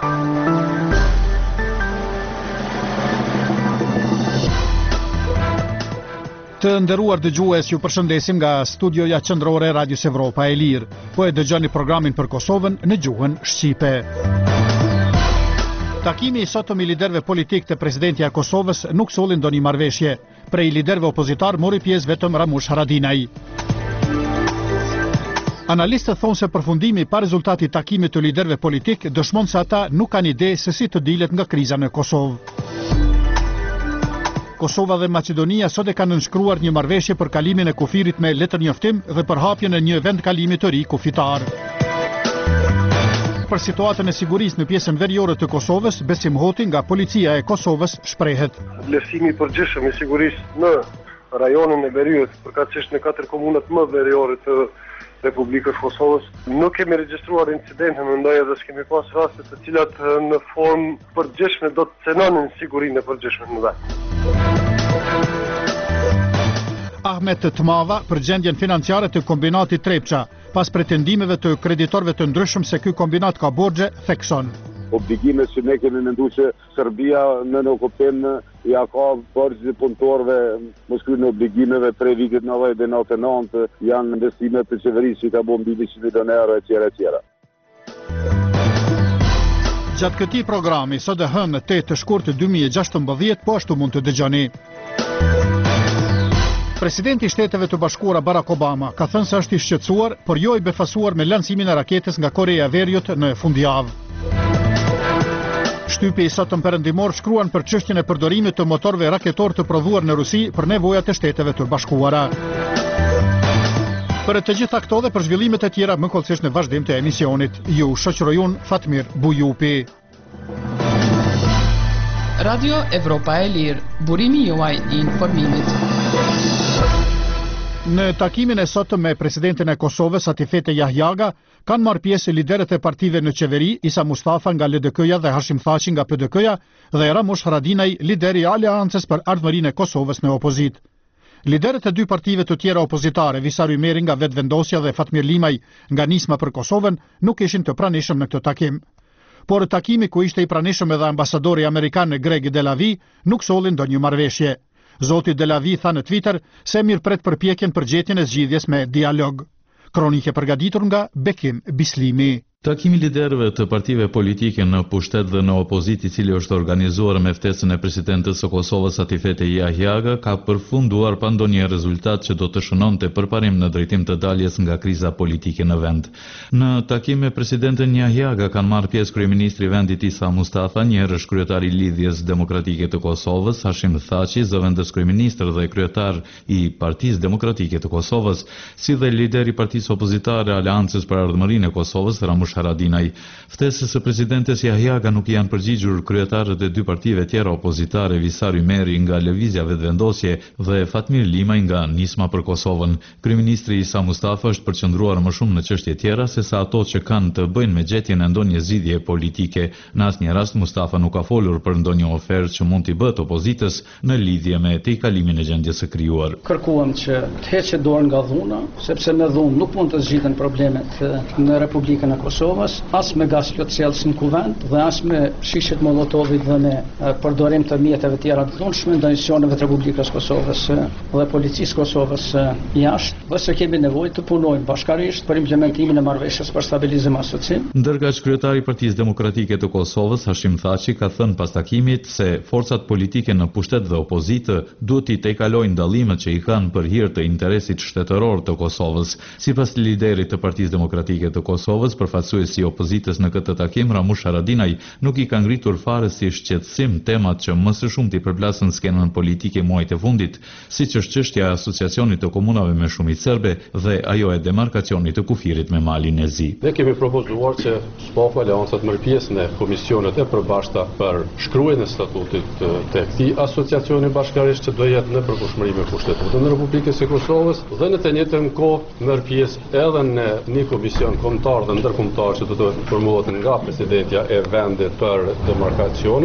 Të nderuar dëgjues, ju përshëndesim nga studioja qendrore e Radios Evropa e Lirë. Po e dëgjoni programin për Kosovën në gjuhën shqipe. Takimi i sotëm i liderëve politik të presidentja e Kosovës nuk solli ndonjë marrëveshje. Prej liderëve opozitar mori pjesë vetëm Ramush Haradinaj. Analistët thonë se përfundimi pa rezultati i takimit të liderëve politik dëshmon se ata nuk kanë ide se si të dilet nga kriza në Kosovë. Kosova dhe Macedonia sot e kanë nënshkruar një marrëveshje për kalimin e kufirit me letërnjoftim dhe për hapjen e një vendkalimi të ri kufitar. Për situatën e sigurisë në pjesën veriore të Kosovës, Besim Hoti nga policia e Kosovës shprehet. Vlerësimi i përgjithshëm i sigurisë në rajonin e Veriut, përkatësisht në 4 komunat më veriore të Republikës Kosovës, nuk kemi regjistruar incidente, mendoj edhe s'kemi pas raste të cilat në formë përgjithshme do të cenonin sigurinë e përgjithshme në vend. Ahmet Tmava për gjendjen financiare të kombinatit Trepça, pas pretendimeve të kreditorëve të ndryshëm se ky kombinat ka borxhe, thekson. Obligimet që ne kemi menduar se Serbia në okupim ja ka borxhe punëtorëve mos kryen obligimeve prej vitit 1999 janë investime të qeverisë që ka bën mbi 100 milionë euro etj. Gjatë këtij programi, sot e hënë 8 shkurt 2016, po ashtu mund të dëgjoni. Presidenti i Shteteve të Bashkuara Barack Obama ka thënë se është i shqetësuar, por jo i befasuar me lancimin e raketës nga Korea e Veriut në fundjavë. Shtypi i sotëm perëndimor shkruan për çështjen e përdorimit të motorëve raketor të prodhuar në Rusi për nevojat e Shteteve të Bashkuara. Për të gjitha këto dhe për zhvillimet e tjera më kollësisht në vazhdim të emisionit, ju shoqëroj unë Fatmir Bujupi. Radio Evropa e Lirë, burimi juaj i informimit. Në takimin e sotëm me presidentin e Kosovës Atifete Jahjaga, kanë marrë pjesë liderët e partive në qeveri, Isa Mustafa nga LDK-ja dhe Hashim Thaçi nga PDK-ja dhe Ramush Haradinaj, lideri i Aleancës për Ardhmërinë e Kosovës në opozit. Liderët e 2 partive të tjera opozitare, Visar Ymeri nga Vetvendosja dhe Fatmir Limaj nga Nisma për Kosovën, nuk ishin të pranishëm në këtë takim. Por takimi ku ishte i pranishëm edhe ambasadori amerikan Greg Delavi nuk solli ndonjë marrëveshje. Zoti Delavi tha në Twitter se mirëpret përpjekjen për gjetjen e zgjidhjes me dialog. Kronike përgatitur nga Bekim Bislimi. Takimi liderëve të partive politike në pushtet dhe në opozit i cili është organizuar me ftesën e presidentës së Kosovës Atifete Jahjaga ka përfunduar pa ndonjë rezultat që do të shënonte përparim në drejtim të daljes nga kriza politike në vend. Në takim me presidenten Jahjaga kanë marrë pjesë kryeministri i vendit Isa Mustafa, njëherësh kryetari i Lidhjes Demokratike të Kosovës Hashim Thaçi, zëvendës kryeministër dhe kryetar i Partisë Demokratike të Kosovës, si dhe lideri i partisë opozitare Aleancës për Ardhmërinë e Kosovës Ramush Haradinaj. Ftesës së presidentes Jahjaga nuk janë përgjigjur kryetarët e 2 partive tjera opozitare, Visar Ymeri nga Lëvizja Vetvendosje dhe Fatmir Limaj nga Nisma për Kosovën. Kryeministri Isa Mustafa është përqendruar më shumë në çështje tjera se sa ato që kanë të bëjnë me gjetjen e ndonjë zgjidhje politike. Në asnjë rast Mustafa nuk ka folur për ndonjë ofertë që mund t'i bëhet opozitës në lidhje me tejkalimin e gjendjes së krijuar. Kërkuam që të heqet dorë nga dhuna, sepse me dhunë nuk mund të zgjidhen problemet në Republikën e Kosovës, as me gaz plotësjellës në kuvend dhe as me shishet Molotovit dhe me përdorim të mjeteve tjera të dhunshme ndaj institucioneve të Republikës Kosovës dhe policisë Kosovës jashtë, dhe se kemi nevojë të punojmë bashkërisht për implementimin e marrëveshjes për stabilizim e asocim. Ndërkaq kryetari i Partisë Demokratike të Kosovës Hashim Thaçi ka thënë pas takimit se forcat politike në pushtet dhe opozitë duhet t'i tejkalojnë dallimet që i kanë për hir të interesit shtetëror të Kosovës. Sipas liderit të Partisë Demokratike të Kosovës, përfaqësuesi i opozitës në këtë takim, Ramush Haradinaj, nuk i ka ngritur fare si shqetësim temat që më së shumti përplasën skenën politike muajt e fundit, siç është çështja e asociacionit të komunave me shumicë serbe dhe ajo e demarkacionit të kufirit me Malin e Zi. Ne kemi propozuar që SPAFA Aleanca të marrë pjesë në komisionet e përbashkëta për shkruajtjen e statutit të këtij asociacioni bashkërisht që do jetë në përputhshmëri me Kushtetutin e Republikës së Kosovës dhe në të njëjtën kohë marrë pjesë edhe në një komision kombëtar dhe ndërkombëtar që do të formohet nga presidentja e vendit për demarkacionin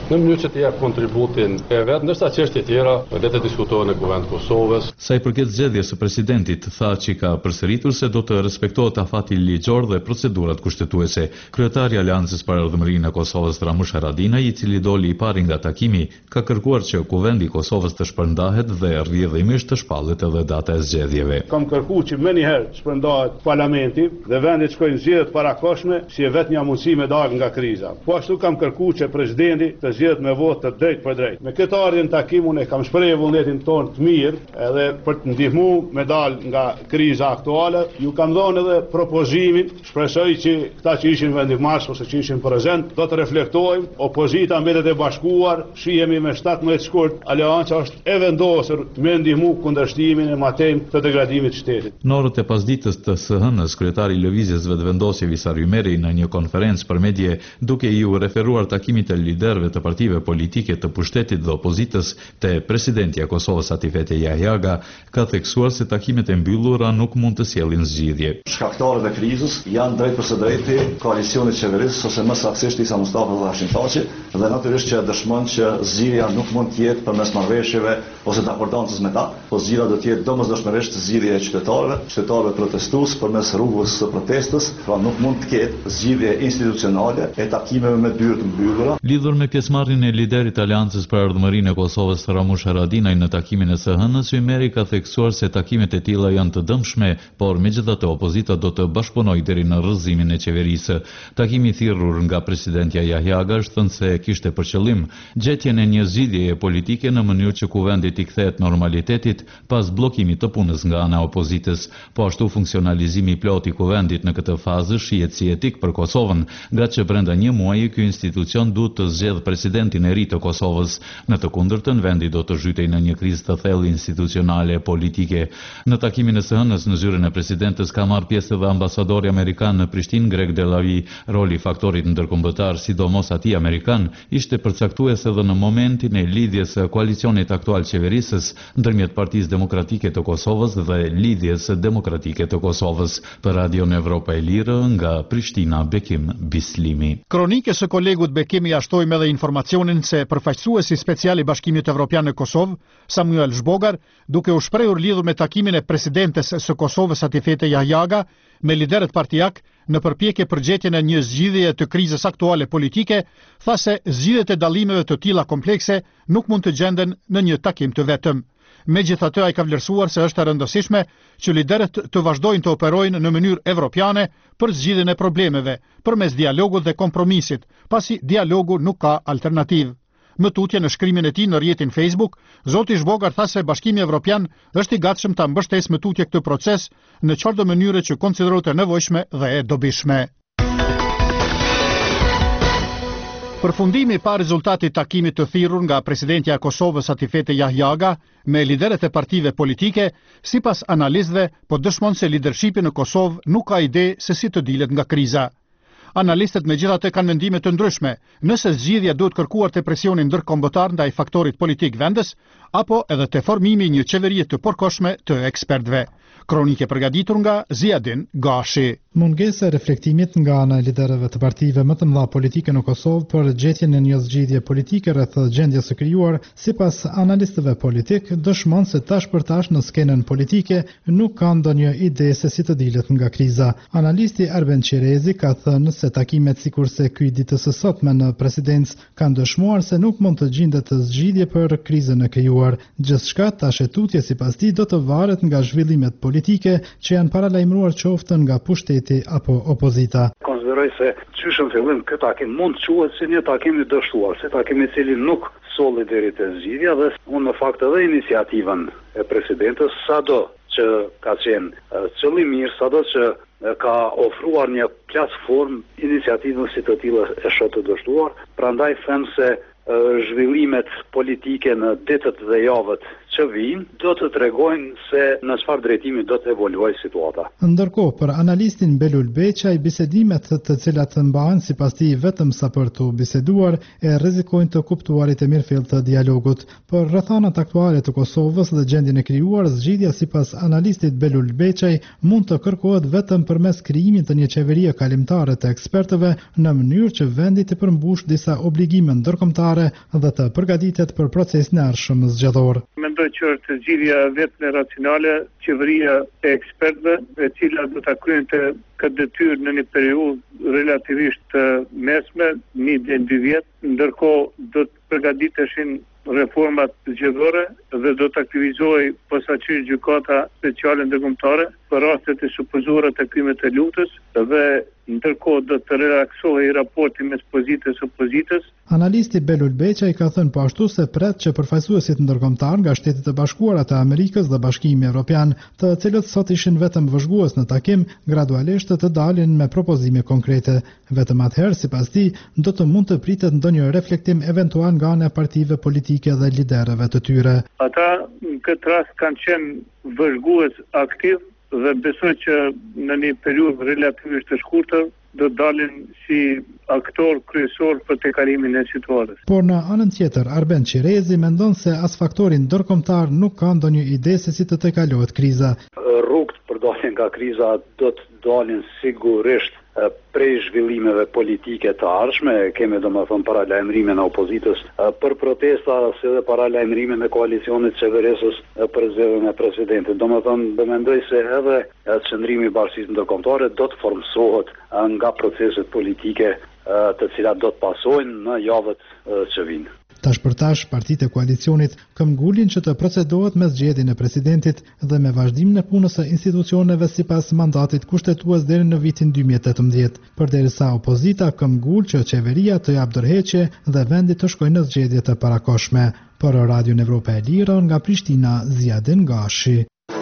në mënyrë që të jap kontributin e vet, ndërsa çështjet tjera le të diskutohen në Kuvendin e Kosovës. Sa i përket zgjedhjes së presidentit, tha që ka përsëritur se do të respektohet afati ligjor dhe procedurat kushtetuese. Kryetari i Aleancës për Ardhmërinë e Kosovës Ramush Haradinaj, i cili doli i pari nga takimi, ka kërkuar që Kuvendi i Kosovës të shpërndahet dhe rrjedhimisht të shpallet edhe data e zgjedhjeve. Kam kërkuar që më një herë të shpërndahet parlamenti dhe vendi të shkojnë zgjedhjet parakoshme, si e vetmja mundësi me dal nga kriza. Po ashtu kam kërkuar që presidenti të zgjedhet me votë të drejtë për drejtë. Me këtë ardhje në takim unë kam shprehur vullnetin tonë të mirë edhe për të ndihmuar me dal nga kriza aktuale. Ju kam dhënë edhe propozimin, shpresoj që këta që ishin vendimmarrës ose që ishin prezent do të reflektojmë. Opozita mbetet e bashkuar, shihemi me 17 shkurt. Aleanca është e vendosur me ndihmu kundërshtimin e matëm të degradimit të shtetit. Në orët e pasdites të SHN-s, kryetari i lëvizjes vetëvendosje Visar Ymeri në një konferencë për medie, duke iu referuar takimit të liderëve të partive politike të pushtetit dhe opozitës te presidentja e Kosovës Satifete Jahjaga, ka theksuar se takimet e mbyllura nuk mund të sjellin zgjidhje. Shkaktarët e krizës janë drejt për së drejti koalicionit qeverisë ose më saktësisht Isa Mustafa dhe Hashim Thaçi, dhe natyrisht që dëshmon që zgjidhja nuk mund të jetë përmes marrëveshjeve ose dakordancës me ta, po zgjidhja do të jetë domosdoshmërisht zgjidhje e qytetarëve protestues përmes rrugës së protestës, pra nuk mund të ketë zgjidhje institucionale e takimeve me dyert të mbyllura. Lidhur me pjesëmarrjen e liderit të Aleancës për Ardhmërinë e Kosovës Ramush Haradinaj në takimin e SHN-s, Ymeri ka theksuar se takimet e tilla janë të dëmshme, por megjithatë opozita do të bashkëpunojë deri në rrëzimin e qeverisë. Takimi i thirrur nga presidentja Jahjaga është thënë se kishte për qëllim gjetjen e një zgjidhjeje politike në mënyrë që kuvendi të kthehet normalitetit pas bllokimit të punës nga ana e opozitës. Po ashtu funksionalizimi i plotë i kuvendit në këtë fazë shihet si etik për Kosovën, gratë që brenda një muaji ky institucion duhet të zgjedh presidentin e ri të Kosovës. Në të kundërtën, vendi do të zhytej në një krizë të thellë institucionale e politike. Në takimin e SHN-s në zyrën e presidentës ka marrë pjesë edhe ambasadori amerikan në Prishtinë, Greg Delavi. Roli i faktorit ndërkombëtar, sidomos atij amerikan, ishte përcaktues edhe në momentin e lidhjes së koalicionit aktual qeverisës ndërmjet Partisë Demokratike të Kosovës dhe Lidhjes Demokratike të Kosovës. Për Radion Evropa e Lirë, nga Prishtina, Bekim Bislimi. Kronikës së kolegut Bekimi ashtojmë edhe informacionin se përfaqësuesi special i Bashkimit Evropian në Kosovë, Samuel Zbogar, duke u shprehur lidhur me takimin e presidentes së Kosovës Satifete Jahjaga me liderët partijak në përpjekje për gjetjen e një zgjidhjeje të krizës aktuale politike, tha se zgjidhjet e dallimeve të tilla komplekse nuk mund të gjenden në një takim të vetëm. Megjithatë, ai ka vlerësuar se është e rëndësishme që liderët të vazhdojnë të operojnë në mënyrë evropiane për zgjidhjen e problemeve, përmes dialogut dhe kompromisit, pasi dialogu nuk ka alternativë. Më tutje në shkrimin e tij në rrjetin Facebook, zoti Zbogar tha se Bashkimi Evropian është i gatshëm ta mbështesë më tutje këtë proces në çfarëdo mënyre që konsiderohet e nevojshme dhe e dobishme. Përfundimi pa rezultati takimit të thirrur nga presidentja e Kosovës Satifete Jahjaga me liderët e partive politike, sipas analistëve, po dëshmon se leadershipi në Kosovë nuk ka ide se si të dilet nga kriza. Analistët megjithatë kanë mendime të ndryshme nëse zgjidhja duhet kërkuar te presioni ndërkombëtar ndaj faktorit politik vendës apo edhe te formimi një qeverie të përkohshme të ekspertëve. Kronike përgatitur nga Ziadin Gashi. Mungesa e reflektimit nga ana e liderëve të partive më të mëdha politike në Kosovë për gjetjen e një zgjidhje politike rreth gjendjes së krijuar, sipas analistëve politik, dëshmon se tash për tash në skenën politike nuk ka ndonjë ide se si të dilet nga kriza. Analisti Arben Qerezi ka thënë se takimet sikurse ky ditës së sotme në presidencë kanë dëshmuar se nuk mund të gjendet zgjidhje për krizën e krijuar. Gjithçka tash e tutje sipas tij do të varet nga zhvillimet politike që janë paralajmëruar qoftë nga pushteti apo opozita. Konsideroj se qysh në fillim këtë takim mund të quhet si një takim i dështuar, si takim i cili nuk solli deri te zgjidhja dhe unë në fakt edhe iniciativën e presidentës, sado që ka qenë qëllimir, sado që ka ofruar një platformë iniciativën si të tillë e shoh të dështuar, prandaj them se zhvillimet politike në ditët dhe javët që vijnë do të tregojnë se në çfarë drejtimi do të evoluojë situata. Ndërkohë, për analistin Belul Beqaj, bisedimet të cilat mbahen sipas tij vetëm sa për të biseduar e rrezikojnë të kuptuarit e mirëfillt të dialogut. Për rrethanat aktuale të Kosovës dhe gjendjen e krijuar, zgjidhja sipas analistit Belul Beqaj mund të kërkohet vetëm përmes krijimit të një qeverie kalimtare të ekspertëve në mënyrë që vendi të përmbush disa obligime ndërkombëtare ndërkombëtare dhe të përgatitet për procesin e ardhshëm zgjedhor. Mendoj që është zgjidhja vetëm e racionale, qeveria e ekspertëve, e cila do ta kryente këtë detyrë në një periudhë relativisht mesme, 1 deri në 2 vjet, ndërkohë do të përgatiteshin reformat zgjedhore dhe do të aktivizoj posaçërisht gjykata speciale ndërkombëtare për rastet e supozuara të krimeve të luftës dhe ndërkohë do të relaksohej raporti mes pozitës e opozitës. Analisti Belul Beqaj ka thënë po ashtu se pret që përfaqësuesit ndërkombëtar nga Shtetet e Bashkuara të Amerikës dhe Bashkimi Evropian, të cilët sot ishin vetëm vëzhgues në takim, gradualisht të dalin me propozime konkrete. Vetëm atëherë, sipas tij, do të mund të pritet ndonjë reflektim eventual nga ana e partive politike dhe liderëve të tyre. Ata në këtë rast kanë qenë vëzhgues aktiv dhe besoj që në një periudhë relativisht të shkurtër do dalin si aktor kryesor për tejkalimin e situatës. Por në anën tjetër, Arben Qirezi mendon se as faktori ndërkombëtar nuk ka ndonjë ide se si të tejkalohet kriza. Rrugët për daljen nga kriza do të dalin sigurisht prej zhvillimeve politike të ardhshme, kemi domethënë paralajmërimin e opozitës për protesta si dhe paralajmërimin e koalicionit qeverisës për zgjedhjen e presidentit. Domethënë mendoj se edhe qëndrimi i bashkisë ndërkombëtare do të formsohet nga proceset politike të cilat do të pasojnë në javët që vijnë. Tash për tash, partitë e koalicionit këmbgulin që të procedohet me zgjedhjen e presidentit dhe me vazhdimin e punës së institucioneve sipas mandatit kushtetues deri në vitin 2018, përderisa opozita këmbgul që qeveria të jap dorëheqje dhe vendi të shkojë në zgjedhje të parakohshme. Për Radion Evropa e Lirë nga Prishtina, Ziadin Gashi.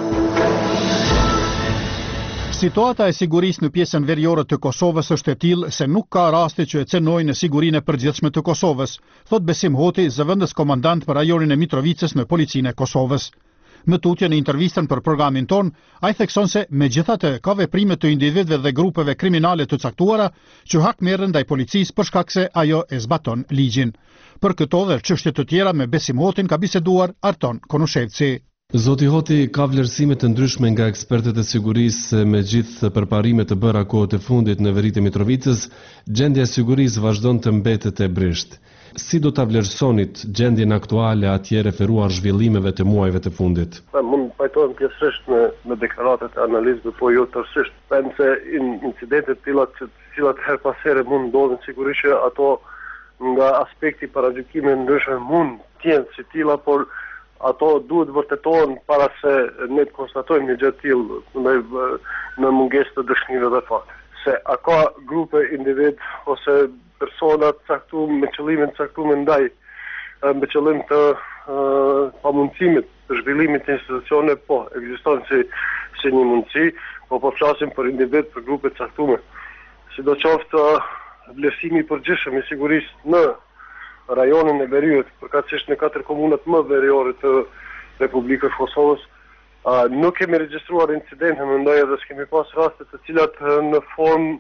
Situata e sigurisë në pjesën veriore të Kosovës është e tillë se nuk ka raste që e cenojnë sigurinë e përgjithshme të Kosovës, thot Besim Hoti, zëvendës komandant për rajonin e Mitrovicës në policinë e Kosovës. Më tutje në intervistën për programin ton, ai thekson se megjithatë ka veprime të individëve dhe grupeve kriminale të caktuara që hak merren ndaj policisë për shkak se ajo e zbaton ligjin. Për këto dhe çështje të tjera me Besim Hotin ka biseduar Arton Konushevci. Zoti Hoti, ka vlerësime të ndryshme nga ekspertët e sigurisë me gjithë përparimet të bëra kohët e fundit në veritë e Mitrovicës, gjendja e sigurisë vazhdon të mbetet e brisht. Si do ta vlerësonit gjendjen aktuale atje referuar zhvillimeve të muajve të fundit? Mund pajtohem pjesërisht me deklaratat e analizëve, po jo tërësisht. Them se incidentet të tilla që cilat her pas here mund ndodhin, sigurisht që ato nga aspekti paragjykimit ndryshme mund të jenë si tilla, por ato duhet vërtetohen para se ne të konstatojmë një gjë të tillë në mungesë të dëshmive dhe fakte. Se a ka grupe individ ose persona të caktuar me qëllimin të caktuar ndaj me qëllim të pamundësimit të zhvillimit të institucione, po ekziston si një mundësi, po flasim për individ, për grupe të caktuara. Sidoqoftë vlerësimi i përgjithshëm i sigurisë në rajonin e Veriut, përkatësisht në 4 komunat më veriore të Republikës Kosovës, nuk kemi regjistruar incidente, mendoj edhe s'kemi pas raste të cilat në formë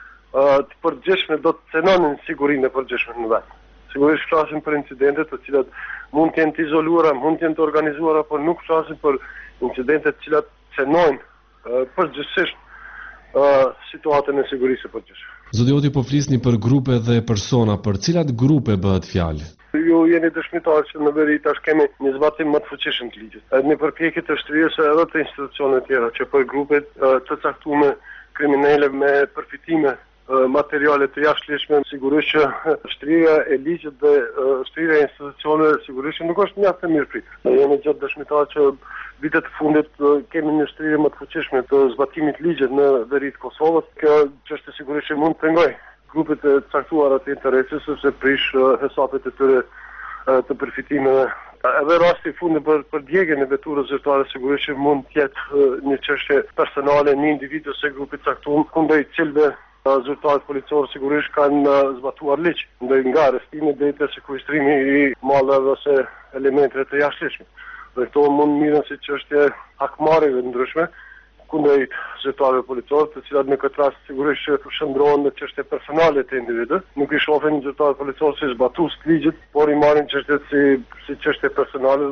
të përgjithshme do të cenonin sigurinë e përgjithshme në vend. Sigurisht flasim për incidente të cilat mund të jenë të izoluara, mund të jenë të organizuara, por nuk flasim për incidente të cilat cenojnë përgjithsisht situatën e sigurisë së përgjithshme. Zoti Hoti, po flisni për grupe dhe persona, për cilat grupe bëhet fjalë? Ju jeni dëshmitar që në veri tash kemi një zbatim më të fuqishëm të ligjit. Në përpjekje të shtrirjes edhe të institucioneve tjera që për grupe të caktuara kriminale me përfitime materiale të jashtëligjshme, sigurisht që shtrirja e ligjit dhe shtrirja e institucioneve sigurisht nuk është mjaft e mirëpritur. Ne jemi gjatë dëshmitar që vitet të fundit kemi një shtrirje më të fuqishme të zbatimit të ligjit në veritë Kosovës. Kjo çështje sigurisht mund të pengoj grupet e caktuara të interesit sepse prish hesapet e tyre të përfitimeve. Edhe rasti i fundit për djegjen e veturës zyrtare sigurisht mund të jetë një çështje personale, një individ ose grupi të caktuar kundër i cilëve zyrtarët policorë sigurisht kanë zbatuar ligj, ndaj nga arrestimi deri te sekuestrimi i mallave ose elementeve të jashtëligjshme. Dhe këto mund mirën si çështje hakmarrjeve ndryshme kundër zyrtarëve policorë, të cilat në këtë rast sigurisht që shndrohen në çështje personale të individëve, nuk i shohin zyrtarët policorë si zbatues të ligjit, por i marrin çështjet si çështje personale dhe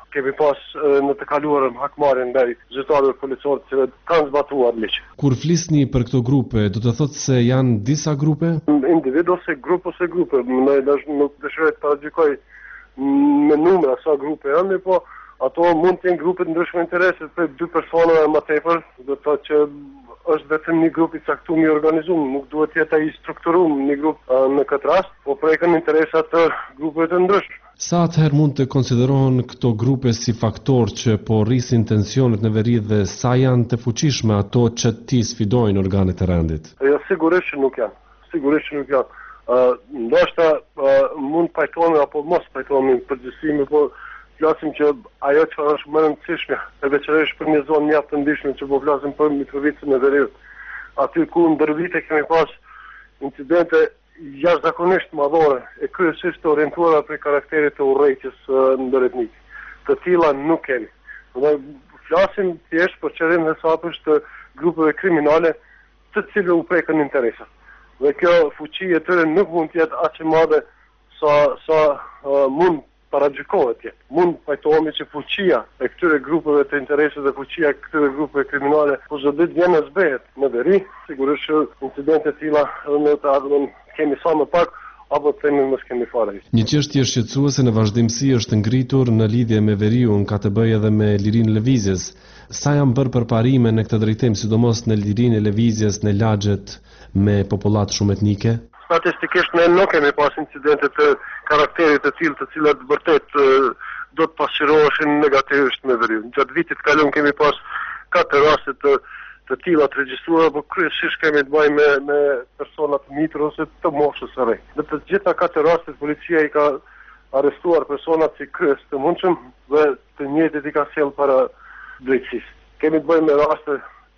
kemi pas në të kaluarën hakmarrjen ndaj zyrtarëve policorë që kanë zbatuar ligj. Kur flisni për këto grupe, do të thotë se janë disa grupe? Individ ose grupe. Nuk dëshiroj të paragjykoj me numra sa grupe janë, po ato mund të jenë grupe të ndryshme interesit për 2 persona e më tepër, do të thotë që është vetëm një grup i caktuar i organizuar, nuk duhet të jetë ai strukturuar një grup në këtë rast, po prekën interesat të grupeve të ndryshme. Sa atëherë mund të konsiderohen këto grupe si faktor që po rrisin tensionet në veri dhe sa janë të fuqishme ato që ti sfidojnë organet e rendit? Jo, sigurisht që nuk janë. Ndoshta mund pajtohemi apo mos pajtohemi në përgjithësi, po flasim që ajo që është më e rëndësishme, e veçanërisht për një zonë mjaft të ndihshme që po flasim për Mitrovicën e Veriut. Aty ku ndër vite kemi pas incidente jashtëzakonisht madhore e kryesisht të orientuara për karakterit të urrëties ndëretnik. Të tilla nuk kemi. Ne flasim thjesht për qëllim dhe sapësh të grupeve kriminale të cilëve u prekën interesat. Dhe kjo fuqi e tyre nuk mund të jetë aq e madhe sa mund paragjykohet jetë. Mund pajtohemi që fuqia e këtyre grupeve të interesit dhe fuqia e këtyre grupeve kriminale po çdo ditë vjen në zbehet në veri, sigurisht që incidente të tilla në të ardhmen kemi sa më pak apo të themi mos kemi fare. Një çështje shqetësuese në vazhdimsi është ngritur në lidhje me veriun ka të bëjë edhe me lirinë e lëvizjes. Sa janë bërë përparime në këtë drejtim, sidomos në lirinë e lëvizjes në lagjet me popullat shumë etnike? Statistikisht ne nuk kemi pas incidente të karakterit të tillë të cilat vërtet do të pasqyroheshin negativisht me veriun. Gjatë vitit kalon kemi pas 4 raste të tilla të regjistruara, por kryesisht kemi të bëjmë me persona të mitër ose të moshës së re. Në të gjitha 4 rastet policia i ka arrestuar persona si kryes të mundshëm dhe të njëjtit i ka sjell para drejtësisë. Kemi të bëjmë me raste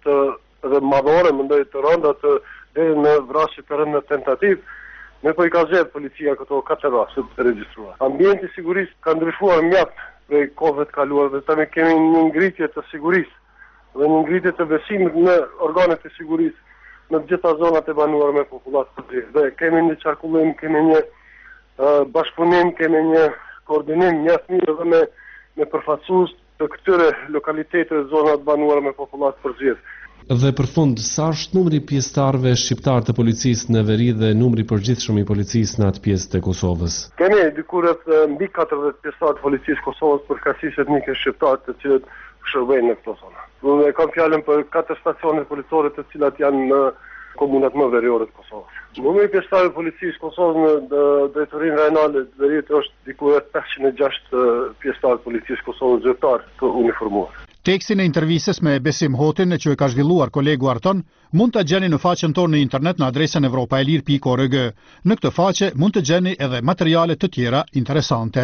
dhe madhore, mendoj të rënda të deri në vrasje të rënda tentativ, ne po i ka zgjedhur policia këto 4 raste të regjistruara. Ambienti i sigurisë ka ndryshuar mjaft prej kohëve të kaluara dhe tani kemi një ngritje të sigurisë dhe një ngritje të besimit në organet e sigurisë në të gjitha zonat e banuara me popullat të tjerë. Dhe kemi një qarkullim, kemi një bashkëpunim, kemi një koordinim mjaft mirë dhe me përfaqësues të këtyre lokaliteteve zonat banuara me popullat të përgjithë. Dhe për fund, sa është numri pjesëtarëve shqiptar të policisë në veri dhe numri përgjithshëm i policisë në atë pjesë të Kosovës? Kemi dikurrët mbi 40 pjesëtar të policisë Kosovës për kasisë etnike shqiptare të cilët shërbejnë në këto zona. Ne kam fjalën për 4 stacione policore të cilat janë në komunat më veriore të Kosovës. Numri i pjesëtarëve të policisë Kosovës në drejtorinë rajonale të Veriut është dikurrët 506 pjesëtarë të policisë Kosovës zyrtar të uniformuar. Tekstin e intervistës me Besim Hotin që e ka zhvilluar kolegu Arton mund të gjeni në faqen tonë në internet në adresën evropaelir.org. Në këtë faqe mund të gjeni edhe materiale të tjera interesante.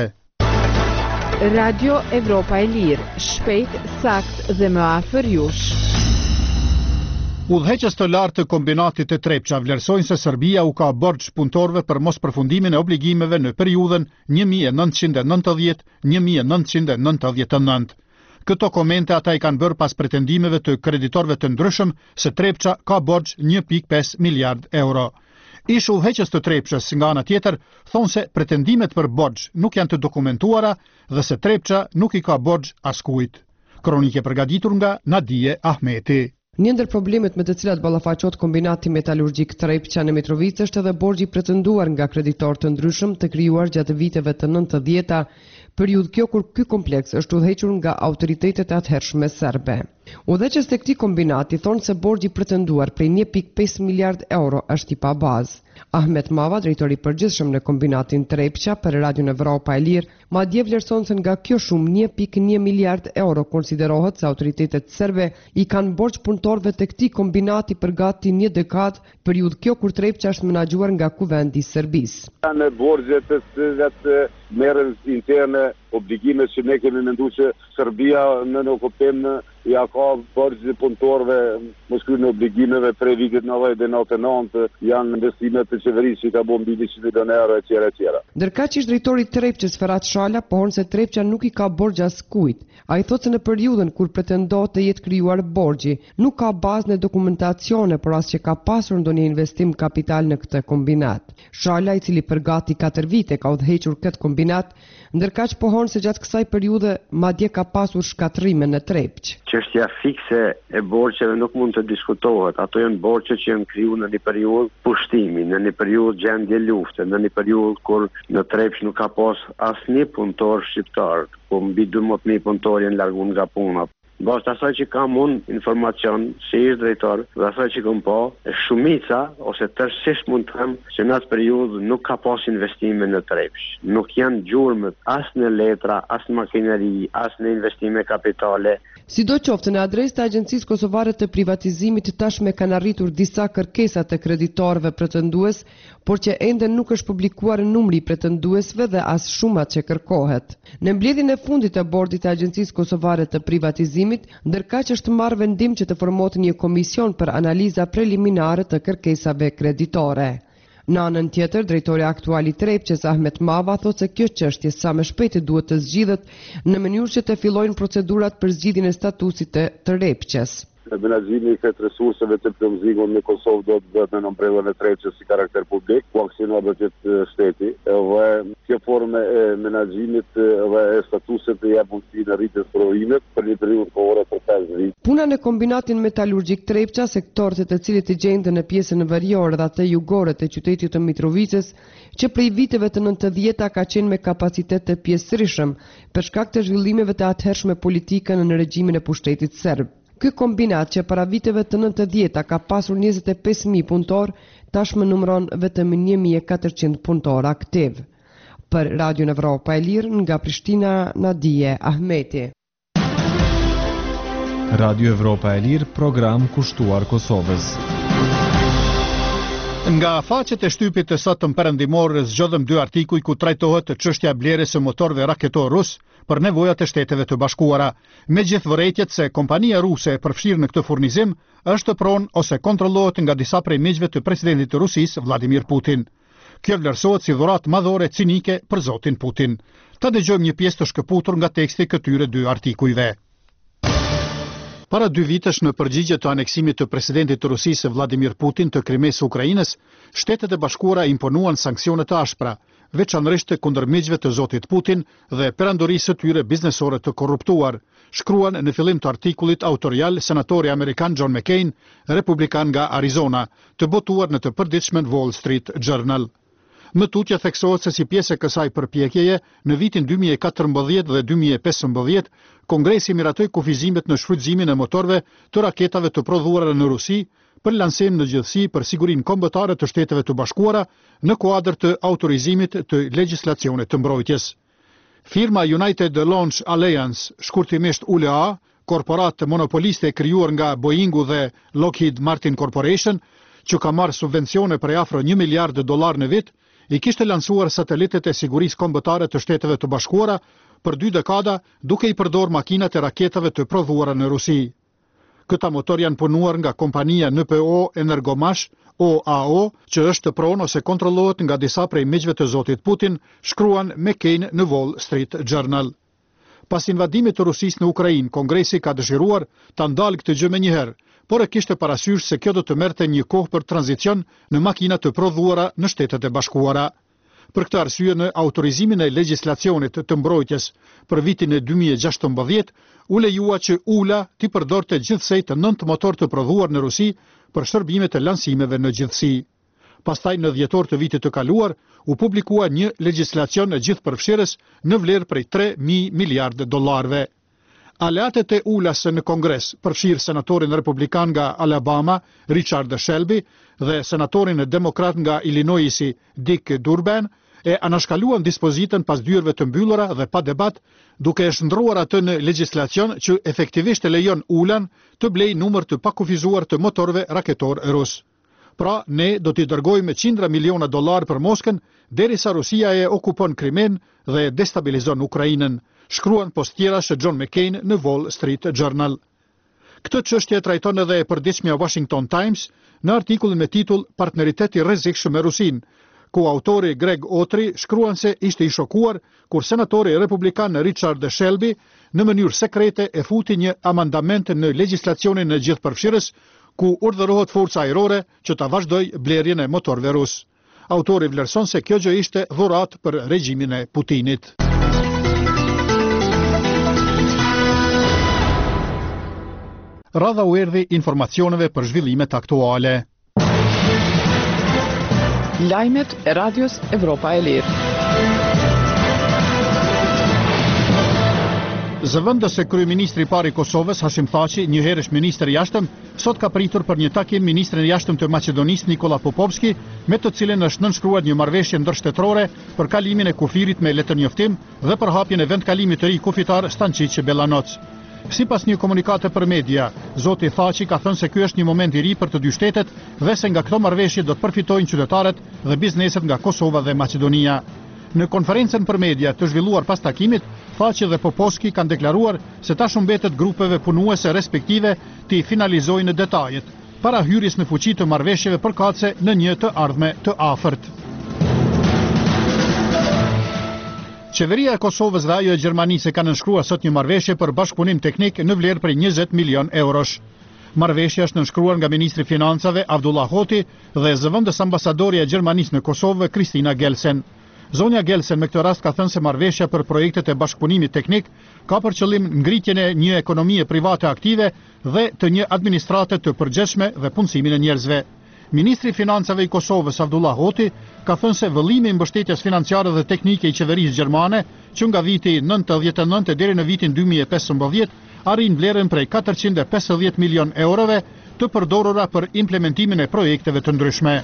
Radio Evropa e Lirë, shpejt, sakt dhe më afër jush. Udhëheqës të lartë të kombinatit të Trepça vlerësojnë se Serbia u ka borxh punëtorëve për mos përfundimin e obligimeve në periudhën 1990-1999. Këto komente ata i kanë bërë pas pretendimeve të kreditorëve të ndryshëm se Trepça ka borxh 1.5 miliard euro. Ish udhëheqës të Trepçës nga ana tjetër thonë se pretendimet për borxh nuk janë të dokumentuara dhe se Trepça nuk i ka borxh askujt. Kronike përgatitur nga Nadije Ahmeti. Një ndër problemet me të cilat ballafaqohet kombinati metalurgjik Trepça në Mitrovicë është edhe borxhi pretenduar nga kreditorë të ndryshëm të krijuar gjatë viteve të 90-ta, periudhë kjo kur ky kompleks është udhëhequr nga autoritetet e atëhershme serbe. Udhëheqës të këtij kombinati thonë se borxhi pretenduar prej 1.5 miliard euro është i pabazë. Ahmet Mava, drejtori përgjithshëm në kombinatin Trepça për Radion Evropa e Lirë, madje vlerëson se nga kjo shumë 1.1 miliard euro konsiderohet se autoritetet serbe i kanë borxh punëtorëve të këtij kombinati për gati një dekadë, periudhë kjo kur Trepça është menaxhuar nga kuvendi i Serbisë. Në borxhe të cilat merren interne, obligimet që ne kemi menduar që Serbia në okupim ja ka borxhe punëtorëve mos kryen obligimeve prej vitit 1999, janë investimet të qeverisë që ka bërë mbi 100 milionë euro etj. Ndërkaq ish drejtori i Trepçës Ferhat Shala pohon se Trepça nuk i ka borxh askujt. Ai thotë se në periudhën kur pretendohet të jetë krijuar borxhi, nuk ka bazë në dokumentacione, por as që ka pasur ndonjë investim kapital në këtë kombinat. Shala, i cili për gati 4 vite ka udhëhequr këtë kombinat, ndërkaq pohon konfirmon se gjatë kësaj periudhe madje ka pasur shkatrime në Trepç. Çështja fikse e borxheve nuk mund të diskutohet. Ato janë borxhe që janë krijuar në një periudhë pushtimi, në një periudhë gjendje lufte, në një periudhë kur në Trepç nuk ka pas asnjë punëtor shqiptar, po mbi 12.000 punëtor janë larguar nga puna. Bashkë asaj që kam unë informacion si ish drejtor dhe asaj që kam po, shumica ose tërësisht mund të them që në atë periudhë nuk ka pas investime në Trepç. Nuk janë gjurmët as në letra, as në makineri, as në investime kapitale. Sidoqoftë në adresë të Agjencisë Kosovare të Privatizimit tashme kanë arritur disa kërkesa të kreditorëve pretendues, por që ende nuk është publikuar numri i pretenduesve dhe as shuma që kërkohet. Në mbledhjen e fundit të bordit të Agjencisë Kosovare të Privatizimit, ndërkaq është marrë vendim që të formohet një komision për analiza preliminare të kërkesave kreditore. Në anën tjetër, drejtori aktual i Trepçës Ahmet Mava thotë se kjo çështje sa më shpejt duhet të zgjidhet në mënyrë që të fillojnë procedurat për zgjidhjen e statusit të Trepçës. Menaxhimi i këtë resurseve të plotësimit në Kosovë do të bëhet në umbrellën e Trepçës si karakter publik, ku aksionohet budgeti shteti. Dhe kjo formë e menaxhimit dhe e statusit të jep mundësi në rritje të provimit për një periudhë kohore të 5 vite. Puna në kombinatin metalurgjik Trepça, sektorët e të cilit të gjenden në pjesën veriore dhe atë jugore të qytetit të Mitrovicës, që prej viteve të 90-ta ka qenë me kapacitet të pjesërisëm për shkak të zhvillimeve të atëhershme politike në regjimin e pushtetit serb. Ky kombinat që para viteve të 90-ta ka pasur 25.000 punëtor, tashmë numëron vetëm 1.400 punëtor aktiv. Për Radio Evropa e Lirë, nga Prishtina, Nadije Ahmeti. Radio Evropa e Lirë, program kushtuar Kosovës. Nga faqet e shtypit të sotëm perëndimor zgjodhëm 2 artikuj ku trajtohet çështja e blerjes së motorëve raketor rus për nevojat e Shteteve të Bashkuara, megjith vërejtjet se kompania ruse e përfshirë në këtë furnizim është pronë ose kontrollohet nga disa prej miqve të presidentit të Rusisë Vladimir Putin. Kjo vlerësohet si dhuratë madhore cinike për zotin Putin. Ta dëgjojmë një pjesë të shkëputur nga teksti këtyre 2 artikujve. Para 2 vitesh në përgjigje të aneksimit të presidentit të Rusisë Vladimir Putin të Krimesë së Ukrainës, Shtetet e Bashkuara imponuan sanksione të ashpra, veçanërisht kundër miqve të zotit Putin dhe perandorisë së tyre biznesore të korruptuar, shkruan në fillim të artikullit autorial senatori amerikan John McCain, republikan nga Arizona, të botuar në të përditshmen Wall Street Journal. Më tutje theksohet se si pjesë e kësaj përpjekjeje, në vitin 2014 dhe 2015, Kongresi miratoi kufizimet në shfrytëzimin e motorëve të raketave të prodhuara në Rusi për lansim në gjithësi për sigurinë kombëtare të Shteteve të Bashkuara në kuadër të autorizimit të legjislacionit të mbrojtjes. Firma United Launch Alliance, shkurtimisht ULA, korporat monopoliste krijuar nga Boeingu dhe Lockheed Martin Corporation, që ka marrë subvencione për afro $1 miliard në vit, i kishte lansuar satelitet e sigurisë kombëtare të Shteteve të Bashkuara për 2 dekada duke i përdor makinat e raketave të prodhuara në Rusi. Këta motor janë punuar nga kompania NPO Energomash, OAO, që është pronë ose kontrollohet nga disa prej miqve të zotit Putin, shkruan McCain në Wall Street Journal. Pas invadimit të Rusisë në Ukrainë, Kongresi ka dëshiruar ta ndalë këtë gjë menjëherë, por e kishte parasysh se kjo do të merrte një kohë për tranzicion në makina të prodhuara në Shtetet e Bashkuara. Për këtë arsye, në autorizimin e legjislacionit të mbrojtjes për vitin e 2016, u lejua që ULA t'i përdorte gjithsej të 9 motor të prodhuar në Rusi për shërbimet e lansimeve në gjithësi. Pastaj në dhjetor të vitit të kaluar, u publikua një legjislacion e gjithëpërfshirës në vlerë prej $3.000 miliardë. Aleatet e ULA-s në Kongres përfshirë senatorin republikan nga Alabama, Richard Shelby, dhe senatorin demokrat nga Illinoisi, Dick Durbin, e anashkaluan dispozitën pas dyerve të mbyllura dhe pa debat, duke e shndruar atë në legjislacion që efektivisht e lejon ULA-n të blejë numër të pakufizuar të motorëve raketor rus. Pra, ne do t'i dërgojmë $100 miliona për Moskën, derisa Rusia e okupon Krimen dhe destabilizon Ukrainën, shkruan postjerash John McCain në Wall Street Journal. Këtë çështje trajton edhe e përditshmja Washington Times në artikull me titull Partneriteti rrezikshëm me Rusinë, ku autori Greg Otri shkruan se ishte i shokuar kur senatori republikan Richard Shelby në mënyrë sekrete e futi një amandament në legjislacionin e gjithëpërfshirës ku urdhërohet forca ajrore që ta vazhdojë blerjen e motorëve rus. Autori vlerëson se kjo gjë ishte dhuratë për regjimin e Putinit. radha u erdhi informacioneve për zhvillimet aktuale. Lajmet e Radios Evropa e Lirë. Zëvendës se kryeministri i parë i Kosovës, Hashim Thaçi, një herësh ministër i jashtëm, sot ka pritur për një takim ministrin e jashtëm të Maqedonisë Nikola Popovski, me të cilin është nënshkruar një marrëveshje ndërshtetërore për kalimin e kufirit me letërnjoftim dhe për hapjen e vendkalimit të ri kufitar Stančić Belanoc. Sipas një komunikate për media, zoti Thaçi ka thënë se ky është një moment i ri për të dy shtetet dhe se nga këto marrëveshje do të përfitojnë qytetarët dhe bizneset nga Kosova dhe Maqedonia. Në konferencën për media të zhvilluar pas takimit, Thaçi dhe Popovski kanë deklaruar se tash mbetet grupeve punuese respektive të finalizojnë detajet, para hyrjes në fuqi të marrëveshjeve përkatëse në një të ardhme të afërt. Qeveria e Kosovës dhe ajo e Gjermanisë kanë nënshkruar sot një marrëveshje për bashkëpunim teknik në vlerë prej 20 milion eurosh. Marrëveshja është nënshkruar nga ministri i financave Abdullah Hoti dhe zëvendës ambasadorja e Gjermanisë në Kosovë Kristina Gelsen. Zonja Gelsen me këtë rast ka thënë se marrëveshja për projektet e bashkëpunimit teknik ka për qëllim ngritjen e një ekonomie private aktive dhe të një administrate të përgjithshme dhe punësimin e njerëzve. Ministri i financave i Kosovës Abdullah Hoti ka thënë se vëllimi i mbështetjes financiare dhe teknike i qeverisë gjermane, që nga viti 1999 deri në vitin 2015 arrin vlerën prej 450 milion eurove të përdorura për implementimin e projekteve të ndryshme.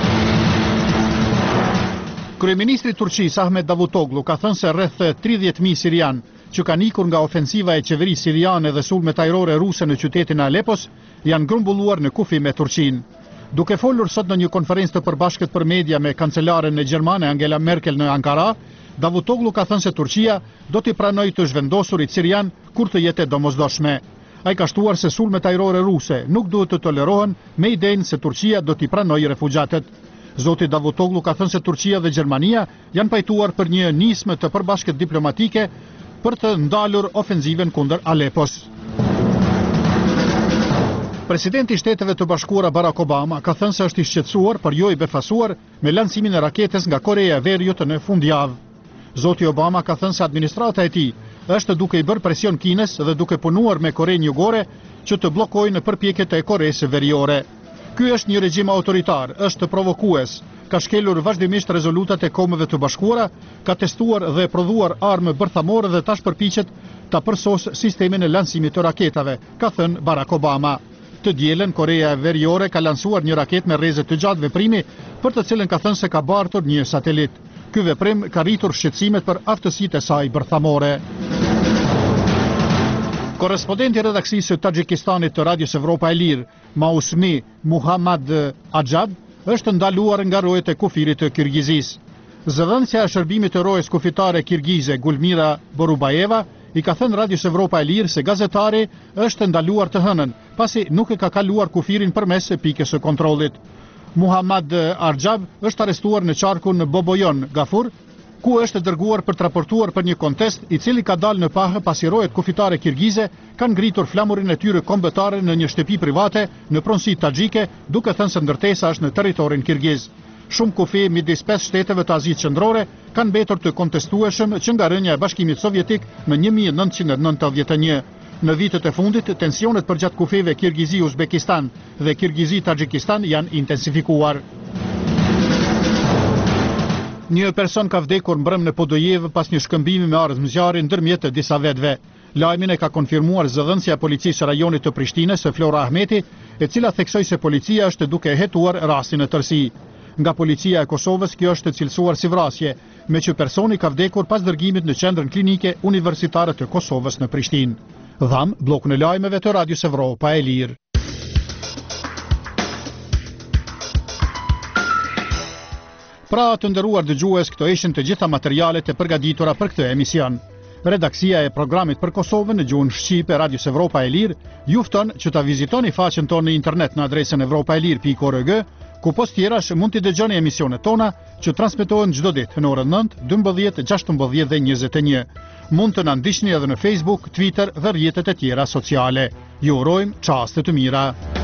Kryeministri i Turqisë Ahmet Davutoglu ka thënë se rreth 30.000 sirian që kanë ikur nga ofensiva e qeverisë siriane dhe sulmet ajrore ruse në qytetin e Alepos janë grumbulluar në kufi me Turqinë. Duke folur sot në një konferencë të përbashkët për media me kancelaren e gjermane Angela Merkel në Ankara, Davutoglu ka thënë se Turqia do t'i pranojë të zhvendosurit sirian kur të jetë e domosdoshme. Ai ka shtuar se sulmet ajrore ruse nuk duhet të tolerohen me idenë se Turqia do t'i pranojë refugjatët. Zoti Davutoglu ka thënë se Turqia dhe Gjermania janë pajtuar për një nismë të përbashkët diplomatike për të ndalur ofenziven kundër Alepos. Presidenti i Shteteve të Bashkuara Barack Obama ka thënë se është i shqetësuar për jo i befasuar me lancimin e raketes nga Korea e Veriut në fundjavë. Zoti Obama ka thënë se administrata e tij është duke i bërë presion Kinës dhe duke punuar me Korenë Jugore që të bllokojnë përpjekjet e Koresë Veriore. Ky është një regjim autoritar, është provokues, ka shkelur vazhdimisht rezolutat e Kombeve të Bashkuara, ka testuar dhe prodhuar armë bërthamore dhe tash përpiqet ta përsosë sistemin e lancimit të raketave, ka thënë Barack Obama. Të dielën Korea e Veriore ka lansuar një raketë me rrezet të gjatë veprimi, për të cilën ka thënë se ka bartur një satelit. Ky veprim ka rritur shqetësimet për aftësitë e saj bërthamore. Korrespondenti i redaksisë së Tadžikistanit të Radios Evropa e Lirë, Mausmi Muhammad Ajab, është ndaluar nga rojet e kufirit të Kirgizisë. Zëdhënësja e shërbimit të rojes kufitare kirgize Gulmira Borubayeva i ka thënë Radios Evropa e Lirë se gazetari është ndaluar të hënën, pasi nuk e ka kaluar kufirin përmes pikës së kontrollit. Muhammad Ajab është arrestuar në qarkun Bobojon Gafur, ku është dërguar për të raportuar për një kontest i cili ka dalë në pahë pasi rojet kufitare kirgize kanë ngritur flamurin e tyre kombëtare në një shtëpi private në pronësi taxhike, duke thënë se ndërtesa është në territorin kirgiz. Shumë kufi midis 5 shteteve të Azisë Qendrore kanë mbetur të kontestueshëm që nga rënja e Bashkimit Sovjetik në 1991. Në vitet e fundit, tensionet përgjatë kufive Kirgizi-Uzbekistan dhe Kirgizi-Tadžikistan janë intensifikuar. Një person ka vdekur mbrëm në Podojev pas një shkëmbimi me armë zjarri ndërmjet të disa vetëve. Lajmin e ka konfirmuar zëdhënësja e policisë së rajonit të Prishtinës, Flora Ahmeti, e cila theksoi se policia është duke hetuar rastin në tërësi. Nga policia e Kosovës kjo është cilësuar si vrasje, me që personi ka vdekur pas dërgimit në qendrën klinike universitare të Kosovës në Prishtinë. Dham, blokun e lajmeve të Radios Evropa e Lirë. Pra të nderuar dëgjues, këto ishin të gjitha materialet e përgatitura për këtë emision. Redaksia e programit për Kosovën në gjuhën shqipe Radios Evropa e Lirë ju fton që ta vizitoni faqen tonë në internet në adresën evropaelir.org, ku post tjerash mund t'i dëgjoni emisionet tona që transmetohen çdo ditë në orën 9, 12, 16 dhe 21. Mund të na ndiqni edhe në Facebook, Twitter dhe rrjetet e tjera sociale. Ju urojmë çaste të mira.